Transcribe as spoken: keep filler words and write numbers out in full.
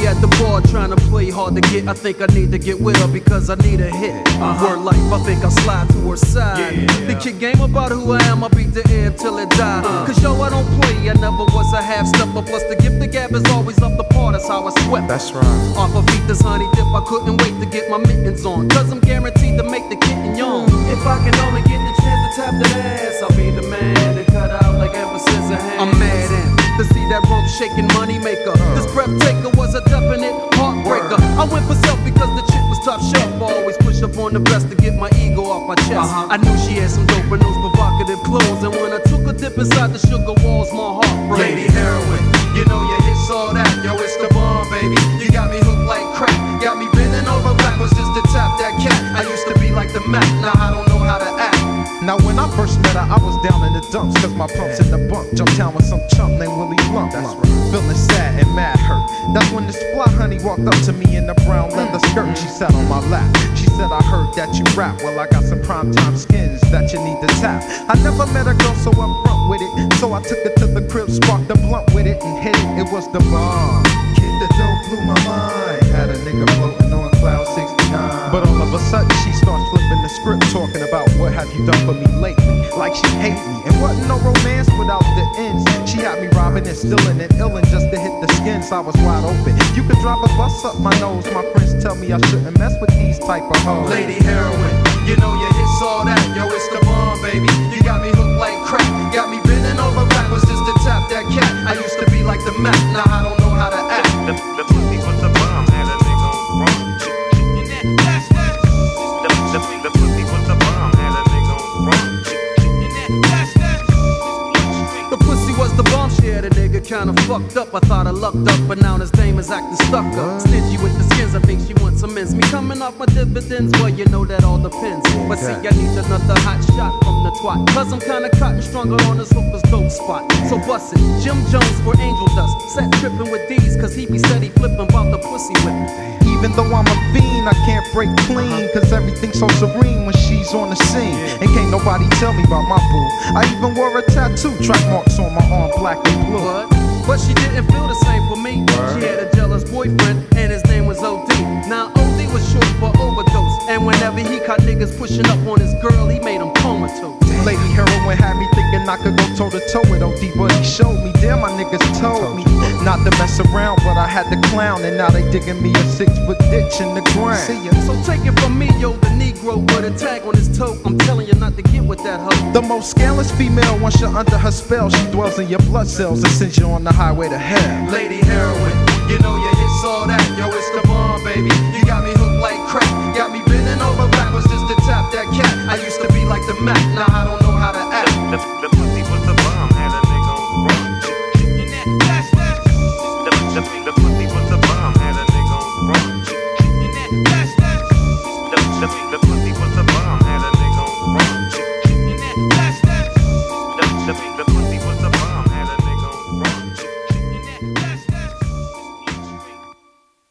Shorty at the bar trying to play hard to get. I think I need to get with her because I need a hit. Uh-huh. Word life, I think I'll slide to her side. Yeah. The kid game about who I am, I beat the air till it die. Uh. Cause yo, I don't play, I never was a half stepper. Plus the gift of gab is always up the part, that's how I sweat. That's right. Off of feet this honey dip, I couldn't wait to get my mittens on. Cause I'm guaranteed to make the kitten yawn. If I can only get the chance to tap that ass, I'll be the man to cut out like ever since I had. I'm mad at to see that rump shaking money maker. Uh. This breath taker was a definite heartbreaker. Word. I went for self because the chick was top shelf. I always push up on the best to get my ego off my chest. Uh-huh. I knew she had some dope in those provocative clothes, and when I took a dip inside the sugar walls, my heart broke. Lady Heroin, you know your hits all that. Yo, it's the bomb, baby. You got me hooked like crack. Got me bending over backwards just to tap that cat. I used to be like the Mac, now I don't know how to act. Now when I first met her, I was down in the dumps, cause my pumps in the bunk. Jumped down with some chump named Willie Lump. That's right. Feeling sad and mad hurt. That's when this fly honey walked up to me in a brown leather skirt and she sat on my lap. She said, I heard that you rap. Well, I got some primetime skins that you need to tap. I never met a girl so upfront with it, so I took her to the crib, sparked a blunt with it and hit it. It was the bomb. Kid, the dope blew my mind. Had a nigga floating on cloud sixty-nine. But all of a sudden she starts flipping the script, talking about what have you done for me lately, like she hate me. And wasn't no romance without the ends. She had me robbing and stealing and illin' just to hit the skins. I was wide open. You could drive a bus up my nose. My friends tell me I shouldn't mess with these type of hoes. Lady Heroin, you know your hits all that. Yo, it's the bomb, baby. You got me hooked like crack. Got me bending over backwards just to tap that cat. I used to be like the Mac, now I don't know how to act. The, the pussy was the bomb, had a nigga on wrong. The, the, the pussy was the bomb, had a nigga on wrong. The pussy was the bomb, she had a nigga kinda fucked up. I thought I lucked up, but now his dame is acting stuck up. Stingy with the skins, I think she wants some ends. Me coming off my dividends, well you know that all depends. But see, I need another hot shot from the twat, cause I'm kinda cotton stronger on this hooker's dope spot. So bust it, Jim Jones for Angel Dust. Set tripping with these, cause he be steady flipping about the pussy whipping. Even though I'm a fiend, I can't break clean, cause everything's so serene when she's on the scene. And can't nobody tell me about my boo. I even wore a tattoo, track marks on my arm, black and blue. What? But she didn't feel the same for me. Word. She had a jealous boyfriend, and his name was O D. Now O D was short for overdose, and whenever he caught niggas pushing up on his girl, he made them comatose. Lady Heroin had me thinking I could go toe to toe with O D, but he showed me, damn, my niggas told me not to mess around, but I had to clown, and now they digging me a six foot ditch in the ground. See ya. So take it from me, yo, the Negro with a tag on his toe. I'm telling you not to get with that hoe. The most scandalous female, once you're under her spell, she dwells in your blood cells and sends you on the highway to hell. Lady Heroin, you know your hits all that. Yo, it's the bomb, baby. You got me hooked like crack.